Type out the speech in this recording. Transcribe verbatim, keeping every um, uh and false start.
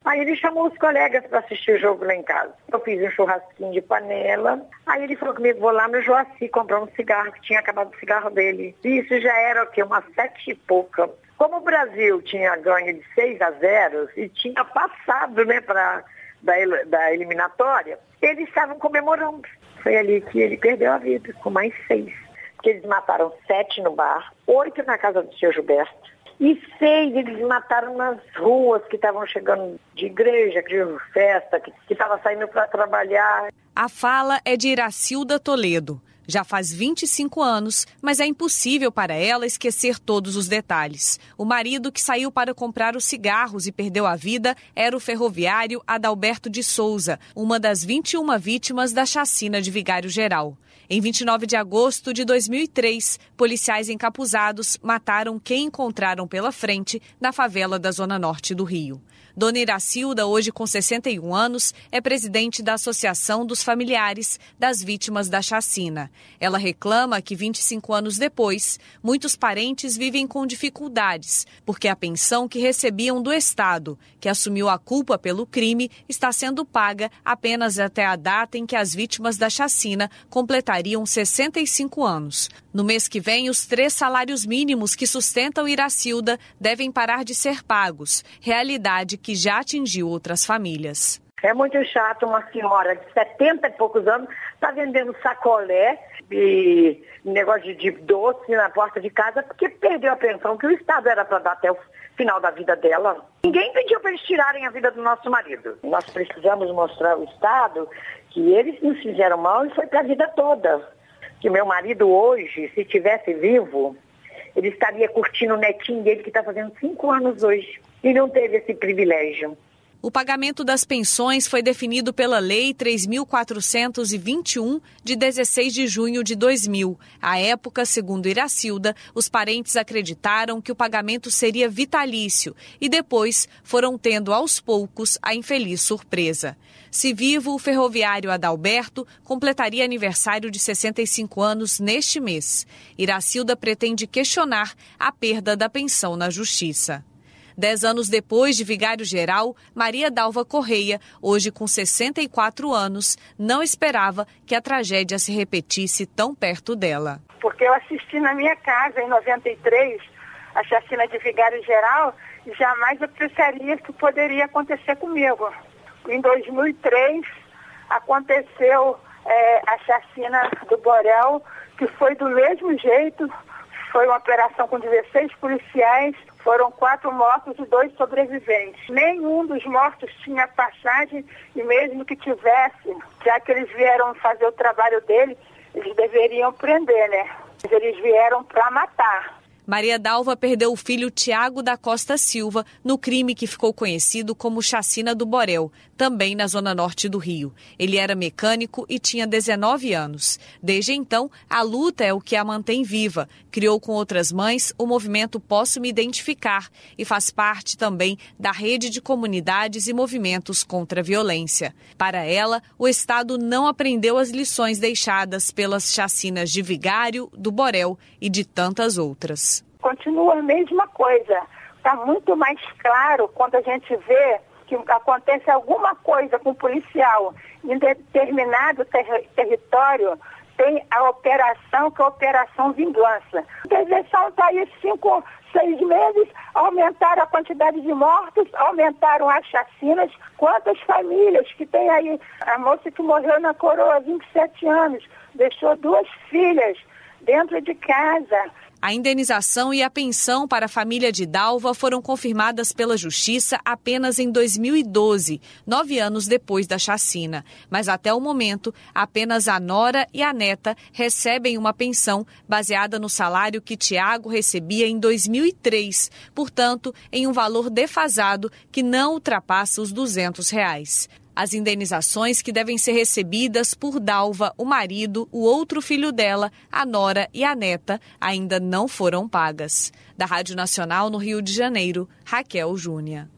Aí ele chamou os colegas para assistir o jogo lá em casa. Eu fiz um churrasquinho de panela. Aí ele falou comigo, vou lá no Joaci comprar um cigarro, que tinha acabado o cigarro dele. Isso já era o quê? Umas sete e pouca. Como o Brasil tinha ganho de seis a zero e tinha passado, né, pra, da, da eliminatória, eles estavam comemorando. Foi ali que ele perdeu a vida, com mais seis. Porque eles mataram sete no bar, oito na casa do seu Gilberto. E seis eles mataram nas ruas que estavam chegando de igreja, de festa, que estavam saindo para trabalhar. A fala é de Iracilda Toledo. Já faz vinte e cinco anos, mas é impossível para ela esquecer todos os detalhes. O marido que saiu para comprar os cigarros e perdeu a vida era o ferroviário Adalberto de Souza, uma das vinte e uma vítimas da chacina de Vigário Geral. Em vinte e nove de agosto de dois mil e três, policiais encapuzados mataram quem encontraram pela frente na favela da Zona Norte do Rio. Dona Iracilda, hoje com sessenta e um anos, é presidente da Associação dos Familiares das Vítimas da Chacina. Ela reclama que vinte e cinco anos depois, muitos parentes vivem com dificuldades, porque a pensão que recebiam do Estado, que assumiu a culpa pelo crime, está sendo paga apenas até a data em que as vítimas da chacina completariam sessenta e cinco anos. No mês que vem, os três salários mínimos que sustentam Iracilda devem parar de ser pagos, realidade que já atingiu outras famílias. É muito chato uma senhora de setenta e poucos anos está vendendo sacolé e negócio de doce na porta de casa porque perdeu a pensão que o Estado era para dar até o final da vida dela. Ninguém pediu para eles tirarem a vida do nosso marido. Nós precisamos mostrar ao Estado que eles nos fizeram mal e foi para a vida toda. Que meu marido hoje, se estivesse vivo, ele estaria curtindo o netinho dele que está fazendo cinco anos hoje. E não teve esse privilégio. O pagamento das pensões foi definido pela Lei três mil quatrocentos e vinte e um, de dezesseis de junho de dois mil. À época, segundo Iracilda, os parentes acreditaram que o pagamento seria vitalício e depois foram tendo aos poucos a infeliz surpresa. Se vivo, o ferroviário Adalberto completaria aniversário de sessenta e cinco anos neste mês. Iracilda pretende questionar a perda da pensão na Justiça. Dez anos depois de Vigário Geral, Maria Dalva Correia, hoje com sessenta e quatro anos, não esperava que a tragédia se repetisse tão perto dela. Porque eu assisti na minha casa, em noventa e três, a chacina de Vigário Geral, e jamais eu pensaria que poderia acontecer comigo. Em dois mil e três, aconteceu é, a chacina do Borel, que foi do mesmo jeito. Foi uma operação com dezesseis policiais, foram quatro mortos e dois sobreviventes. Nenhum dos mortos tinha passagem e mesmo que tivesse, já que eles vieram fazer o trabalho dele, eles deveriam prender, né? Mas eles vieram para matar. Maria Dalva perdeu o filho Tiago da Costa Silva no crime que ficou conhecido como Chacina do Borel, também na Zona Norte do Rio. Ele era mecânico e tinha dezenove anos. Desde então, a luta é o que a mantém viva. Criou com outras mães o movimento Posso Me Identificar e faz parte também da rede de comunidades e movimentos contra a violência. Para ela, o Estado não aprendeu as lições deixadas pelas chacinas de Vigário, do Borel e de tantas outras. Continua a mesma coisa. Está muito mais claro quando a gente vê que acontece alguma coisa com o policial em determinado ter- território, tem a operação, que é a Operação Vingança. A intervenção está aí cinco, seis meses, aumentaram a quantidade de mortos, aumentaram as chacinas. Quantas famílias que tem aí? A moça que morreu na Coroa, vinte e sete anos, deixou duas filhas dentro de casa. A indenização e a pensão para a família de Dalva foram confirmadas pela Justiça apenas em dois mil e doze, nove anos depois da chacina. Mas até o momento, apenas a nora e a neta recebem uma pensão baseada no salário que Tiago recebia em dois mil e três, portanto, em um valor defasado que não ultrapassa os duzentos reais. As indenizações que devem ser recebidas por Dalva, o marido, o outro filho dela, a nora e a neta, ainda não foram pagas. Da Rádio Nacional no Rio de Janeiro, Raquel Júnior.